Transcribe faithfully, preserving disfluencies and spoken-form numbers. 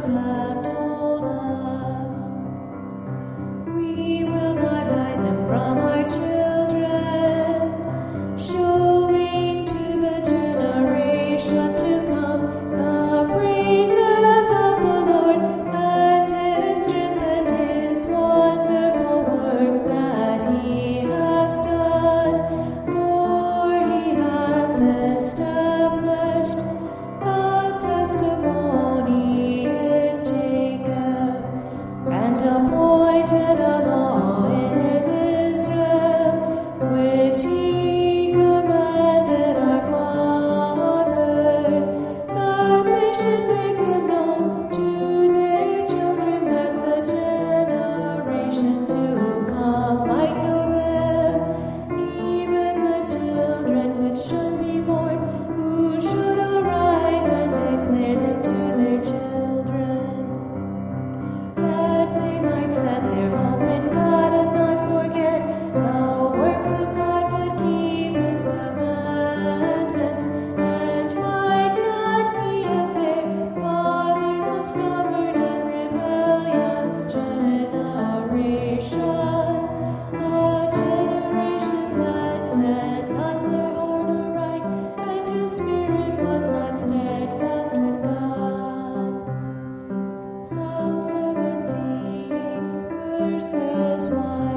have told us. We will not hide them from our children, showing to the generation to come the praises of the Lord and His strength and His wonderful works that He hath done. For He hath established a testimony in Jacob, and appointed a law in Israel, which He commanded our fathers, that they should make them known to their children, that the generation to come might know them, even the children which should be born, who should arise and declare them to their children, that they might set their hope in God and not forget the works of God, but keep His commandments, and might not be as their fathers, a stubborn and rebellious generation, a generation that set not their heart aright, and whose spirit was not steadfast with God. Psalm seventy-eight, verses one